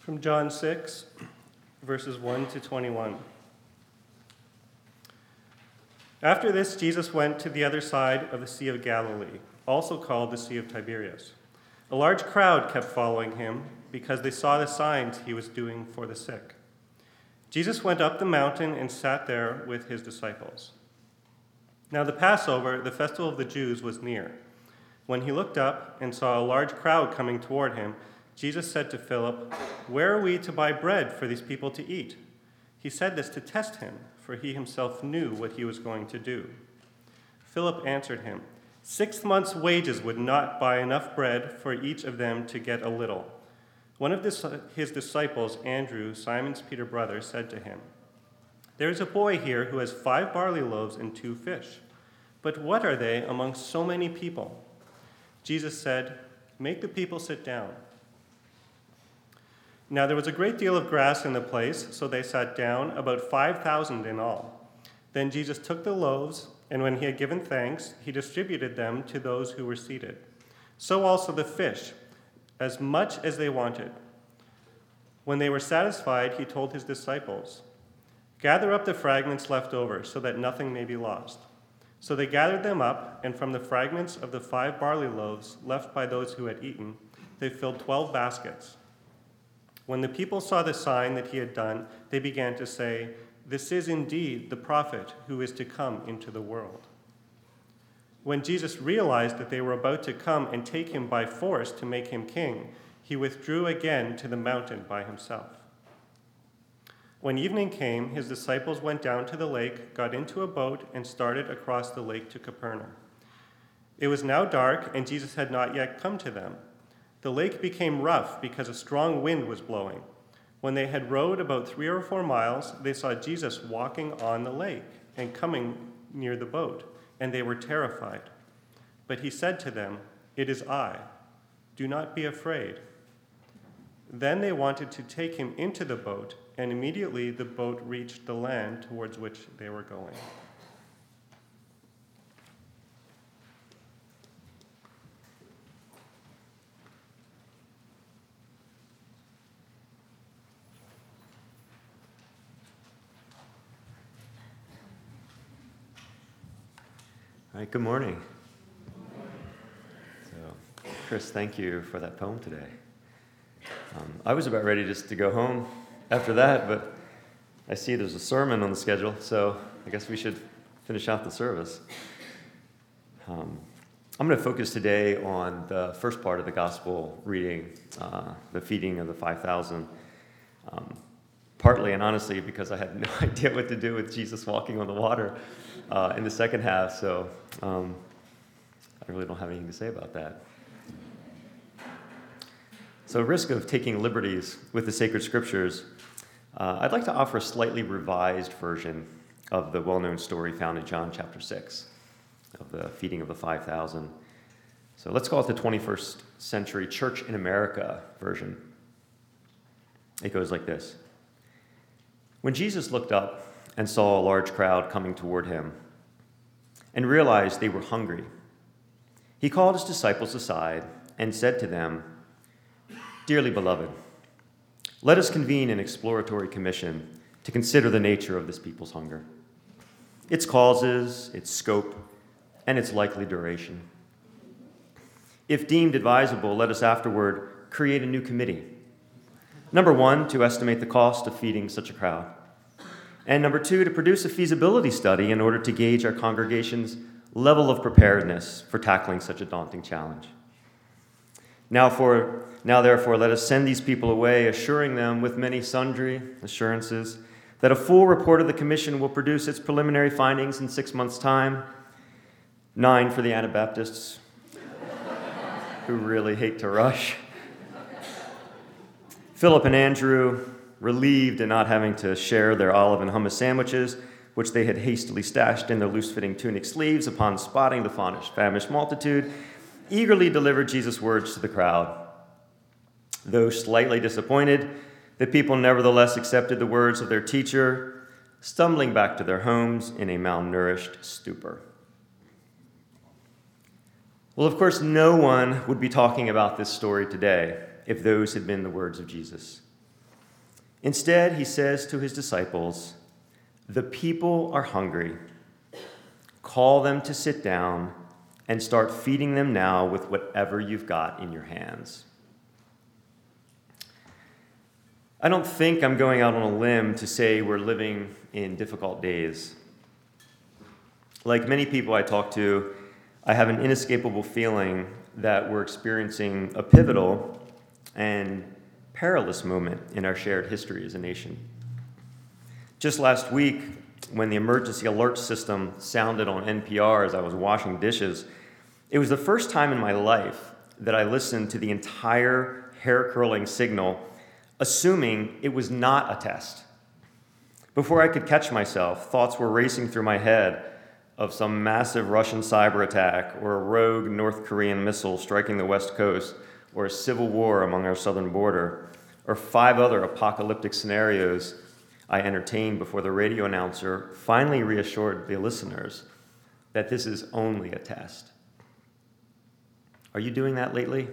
From John 6, verses 1 to 21. After this, Jesus went to the other side of the Sea of Galilee, also called the Sea of Tiberias. A large crowd kept following him because they saw the signs he was doing for the sick. Jesus went up the mountain and sat there with his disciples. Now the Passover, the festival of the Jews, was near. When he looked up and saw a large crowd coming toward him, Jesus said to Philip, "Where are we to buy bread for these people to eat?" He said this to test him, for he himself knew what he was going to do. Philip answered him, 6 months' wages would not buy enough bread for each of them to get a little. One of his disciples, Andrew, Simon Peter's brother, said to him, "There is a boy here who has 5 barley loaves and 2 fish. But what are they among so many people?" Jesus said, "Make the people sit down." Now there was a great deal of grass in the place, so they sat down, about 5,000 in all. Then Jesus took the loaves, and when he had given thanks, he distributed them to those who were seated. So also the fish, as much as they wanted. When they were satisfied, he told his disciples, "Gather up the fragments left over, so that nothing may be lost." So they gathered them up, and from the fragments of the 5 barley loaves left by those who had eaten, they filled 12 baskets. When the people saw the sign that he had done, they began to say, "This is indeed the prophet who is to come into the world." When Jesus realized that they were about to come and take him by force to make him king, he withdrew again to the mountain by himself. When evening came, his disciples went down to the lake, got into a boat, and started across the lake to Capernaum. It was now dark, and Jesus had not yet come to them. The lake became rough because a strong wind was blowing. When they had rowed about 3 or 4 miles, they saw Jesus walking on the lake and coming near the boat, and they were terrified. But he said to them, "It is I. Do not be afraid." Then they wanted to take him into the boat, and immediately the boat reached the land towards which they were going. All right, good morning. So, Chris, thank you for that poem today. I was about ready just to go home after that, but I see there's a sermon on the schedule, so I guess we should finish out the service. I'm going to focus today on the first part of the gospel reading, the feeding of the 5,000. Partly and honestly because I had no idea what to do with Jesus walking on the water in the second half, so I really don't have anything to say about that. So, risk of taking liberties with the sacred scriptures, I'd like to offer a slightly revised version of the well-known story found in John chapter 6 of the feeding of the 5,000. So let's call it the 21st century Church in America version. It goes like this. When Jesus looked up and saw a large crowd coming toward him and realized they were hungry, he called his disciples aside and said to them, "Dearly beloved, let us convene an exploratory commission to consider the nature of this people's hunger, its causes, its scope, and its likely duration. If deemed advisable, let us afterward create a new committee. Number 1, to estimate the cost of feeding such a crowd. And number 2, to produce a feasibility study in order to gauge our congregation's level of preparedness for tackling such a daunting challenge. Now therefore, let us send these people away, assuring them with many sundry assurances that a full report of the commission will produce its preliminary findings in 6 months' time. 9 for the Anabaptists, who really hate to rush. Philip and Andrew, relieved at not having to share their olive and hummus sandwiches, which they had hastily stashed in their loose-fitting tunic sleeves upon spotting the famished multitude, eagerly delivered Jesus' words to the crowd. Though slightly disappointed, the people nevertheless accepted the words of their teacher, stumbling back to their homes in a malnourished stupor. Well, of course, no one would be talking about this story today if those had been the words of Jesus. Instead, he says to his disciples, "The people are hungry. Call them to sit down and start feeding them now with whatever you've got in your hands." I don't think I'm going out on a limb to say we're living in difficult days. Like many people I talk to, I have an inescapable feeling that we're experiencing a pivotal and perilous moment in our shared history as a nation. Just last week, when the emergency alert system sounded on NPR as I was washing dishes, it was the first time in my life that I listened to the entire hair-curling signal, assuming it was not a test. Before I could catch myself, thoughts were racing through my head of some massive Russian cyber attack or a rogue North Korean missile striking the West Coast or a civil war among our southern border, or 5 other apocalyptic scenarios I entertained before the radio announcer finally reassured the listeners that this is only a test. Are you doing that lately?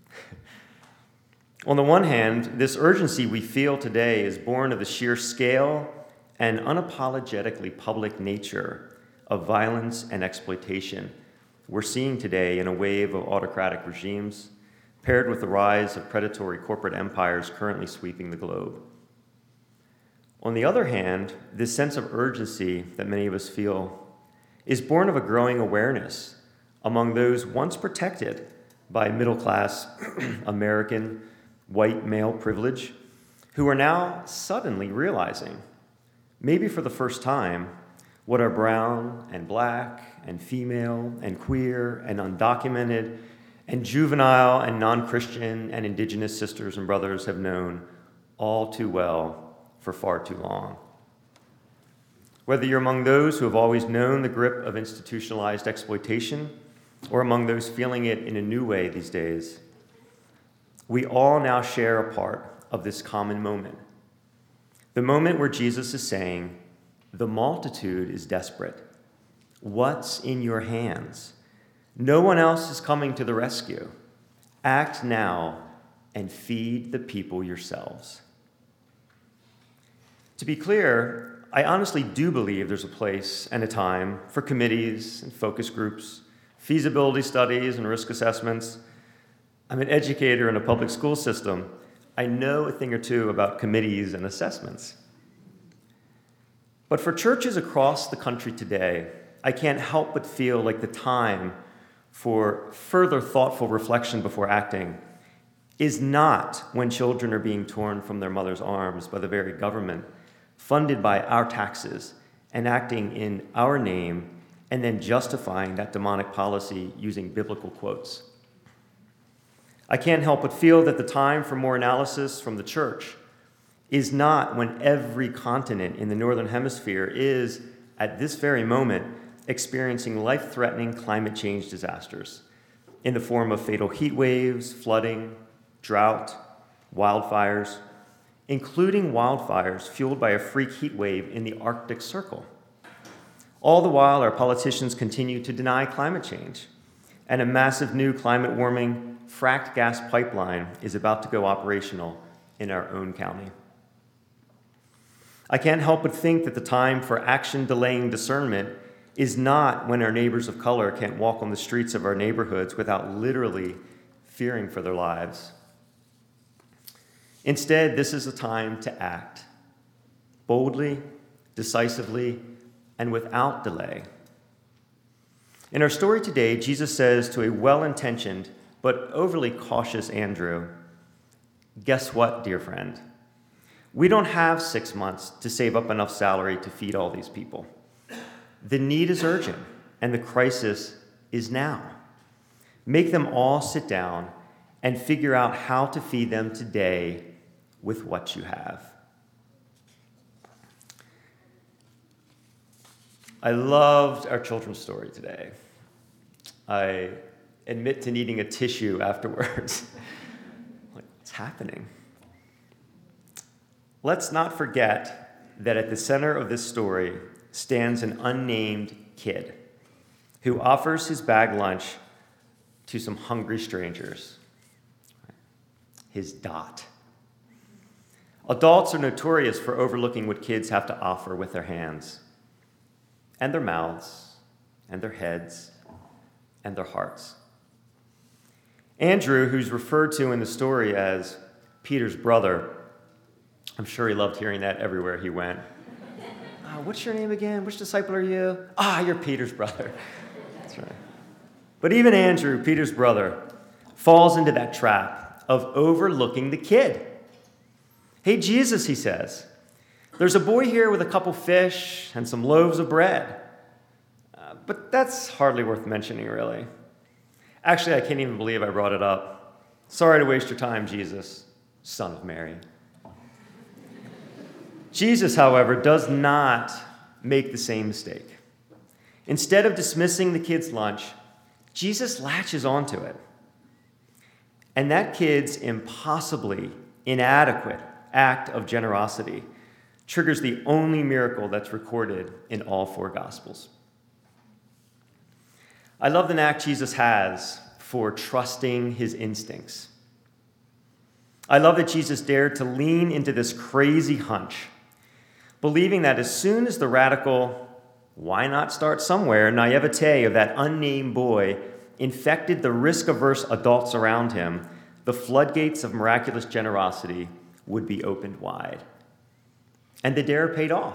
On the one hand, this urgency we feel today is born of the sheer scale and unapologetically public nature of violence and exploitation we're seeing today in a wave of autocratic regimes, paired with the rise of predatory corporate empires currently sweeping the globe. On the other hand, this sense of urgency that many of us feel is born of a growing awareness among those once protected by middle-class American white male privilege, who are now suddenly realizing, maybe for the first time, what our brown and black and female and queer and undocumented and juvenile and non-Christian and indigenous sisters and brothers have known all too well for far too long. Whether you're among those who have always known the grip of institutionalized exploitation or among those feeling it in a new way these days, we all now share a part of this common moment. The moment where Jesus is saying, "The multitude is desperate. What's in your hands? No one else is coming to the rescue. Act now and feed the people yourselves." To be clear, I honestly do believe there's a place and a time for committees and focus groups, feasibility studies and risk assessments. I'm an educator in a public school system. I know a thing or two about committees and assessments. But for churches across the country today, I can't help but feel like the time for further thoughtful reflection before acting is not when children are being torn from their mother's arms by the very government, funded by our taxes, and acting in our name, and then justifying that demonic policy using biblical quotes. I can't help but feel that the time for more analysis from the church is not when every continent in the Northern Hemisphere is, at this very moment, experiencing life-threatening climate change disasters in the form of fatal heat waves, flooding, drought, wildfires, including wildfires fueled by a freak heat wave in the Arctic Circle. All the while, our politicians continue to deny climate change, and a massive new climate warming fracked gas pipeline is about to go operational in our own county. I can't help but think that the time for action-delaying discernment is not when our neighbors of color can't walk on the streets of our neighborhoods without literally fearing for their lives. Instead, this is a time to act boldly, decisively, and without delay. In our story today, Jesus says to a well-intentioned but overly cautious Andrew, "Guess what, dear friend? We don't have 6 months to save up enough salary to feed all these people. The need is urgent, and the crisis is now. Make them all sit down and figure out how to feed them today with what you have." I loved our children's story today. I admit to needing a tissue afterwards. Like, what's happening? Let's not forget that at the center of this story stands an unnamed kid who offers his bag lunch to some hungry strangers. His Dot. Adults are notorious for overlooking what kids have to offer with their hands, and their mouths, and their heads, and their hearts. Andrew, who's referred to in the story as Peter's brother, I'm sure he loved hearing that everywhere he went. What's your name again? Which disciple are you? You're Peter's brother. That's right. But even Andrew, Peter's brother, falls into that trap of overlooking the kid. Hey, Jesus, he says, there's a boy here with a couple fish and some loaves of bread. But that's hardly worth mentioning, really. Actually, I can't even believe I brought it up. Sorry to waste your time, Jesus, son of Mary. Jesus, however, does not make the same mistake. Instead of dismissing the kid's lunch, Jesus latches onto it. And that kid's impossibly inadequate act of generosity triggers the only miracle that's recorded in all four Gospels. I love the knack Jesus has for trusting his instincts. I love that Jesus dared to lean into this crazy hunch, believing that as soon as the radical, why not start somewhere, naivete of that unnamed boy infected the risk-averse adults around him, the floodgates of miraculous generosity would be opened wide. And the dare paid off.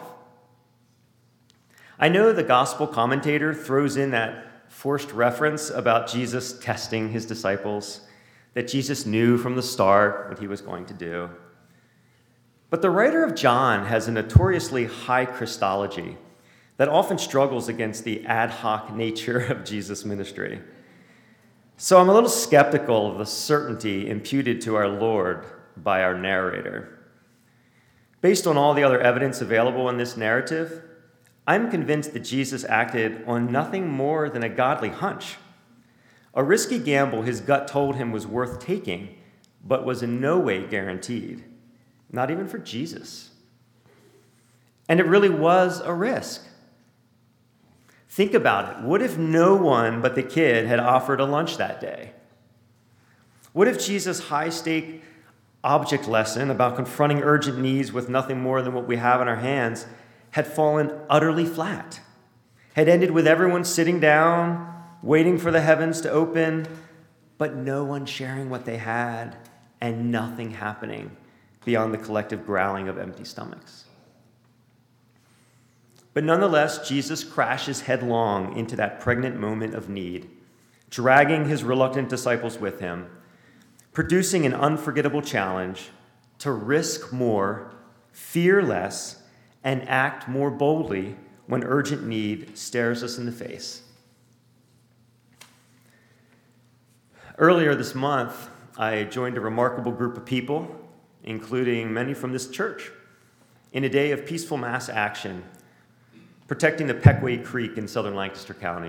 I know the gospel commentator throws in that forced reference about Jesus testing his disciples, that Jesus knew from the start what he was going to do. But the writer of John has a notoriously high Christology that often struggles against the ad hoc nature of Jesus' ministry. So I'm a little skeptical of the certainty imputed to our Lord by our narrator. Based on all the other evidence available in this narrative, I'm convinced that Jesus acted on nothing more than a godly hunch, a risky gamble his gut told him was worth taking, but was in no way guaranteed, not even for Jesus. And it really was a risk. Think about it. What if no one but the kid had offered a lunch that day? What if Jesus' high-stake object lesson about confronting urgent needs with nothing more than what we have in our hands had fallen utterly flat, had ended with everyone sitting down, waiting for the heavens to open, but no one sharing what they had and nothing happening beyond the collective growling of empty stomachs? But nonetheless, Jesus crashes headlong into that pregnant moment of need, dragging his reluctant disciples with him, producing an unforgettable challenge to risk more, fear less, and act more boldly when urgent need stares us in the face. Earlier this month, I joined a remarkable group of people, including many from this church, in a day of peaceful mass action, protecting the Pequea Creek in southern Lancaster County.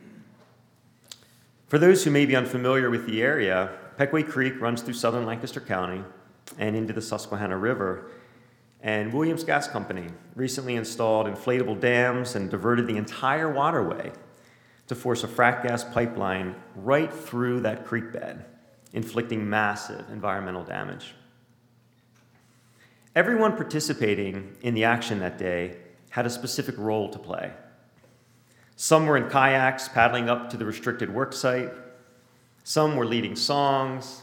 For those who may be unfamiliar with the area, Pequea Creek runs through southern Lancaster County and into the Susquehanna River, and Williams Gas Company recently installed inflatable dams and diverted the entire waterway to force a frack gas pipeline right through that creek bed, inflicting massive environmental damage. Everyone participating in the action that day had a specific role to play. Some were in kayaks paddling up to the restricted work site. Some were leading songs.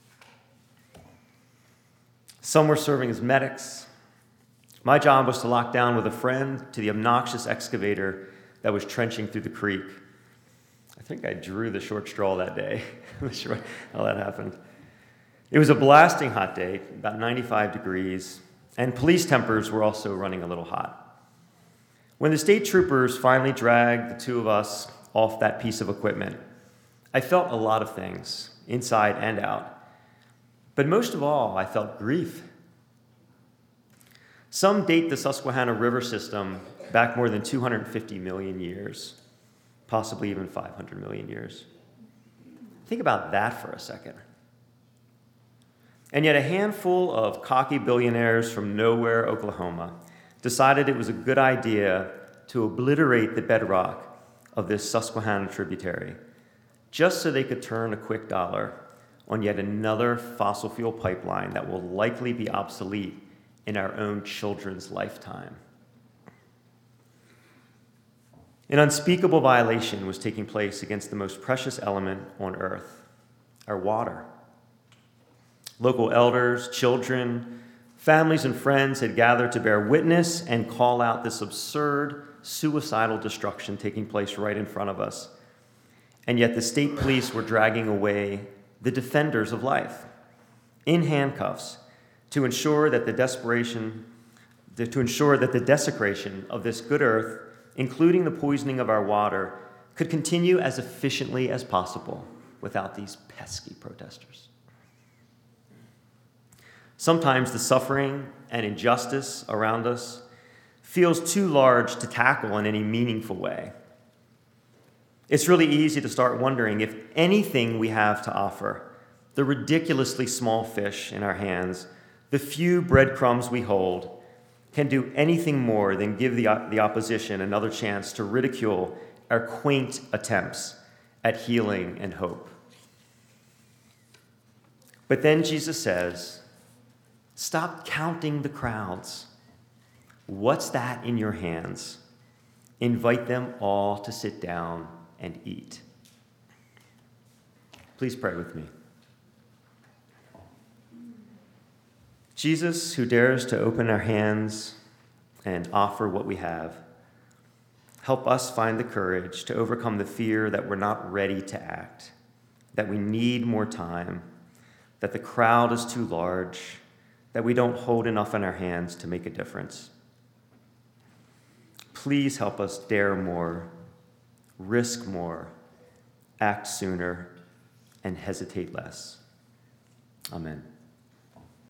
Some were serving as medics. My job was to lock down with a friend to the obnoxious excavator that was trenching through the creek. I think I drew the short straw that day. I'm not sure how that happened. It was a blasting hot day, about 95 degrees, and police tempers were also running a little hot. When the state troopers finally dragged the two of us off that piece of equipment, I felt a lot of things, inside and out. But most of all, I felt grief. Some date the Susquehanna River system back more than 250 million years, possibly even 500 million years. Think about that for a second. And yet a handful of cocky billionaires from nowhere, Oklahoma, decided it was a good idea to obliterate the bedrock of this Susquehanna tributary, just so they could turn a quick dollar on yet another fossil fuel pipeline that will likely be obsolete in our own children's lifetime. An unspeakable violation was taking place against the most precious element on earth, our water. Local elders, children, families, and friends had gathered to bear witness and call out this absurd, suicidal destruction taking place right in front of us. And yet the state police were dragging away the defenders of life in handcuffs to ensure that the desecration of this good earth, including the poisoning of our water, could continue as efficiently as possible without these pesky protesters. Sometimes the suffering and injustice around us feels too large to tackle in any meaningful way. It's really easy to start wondering if anything we have to offer, the ridiculously small fish in our hands, the few breadcrumbs we hold, can do anything more than give the opposition another chance to ridicule our quaint attempts at healing and hope. But then Jesus says, stop counting the crowds. What's that in your hands? Invite them all to sit down and eat. Please pray with me. Jesus, who dares to open our hands and offer what we have, help us find the courage to overcome the fear that we're not ready to act, that we need more time, that the crowd is too large, that we don't hold enough in our hands to make a difference. Please help us dare more, risk more, act sooner, and hesitate less. Amen.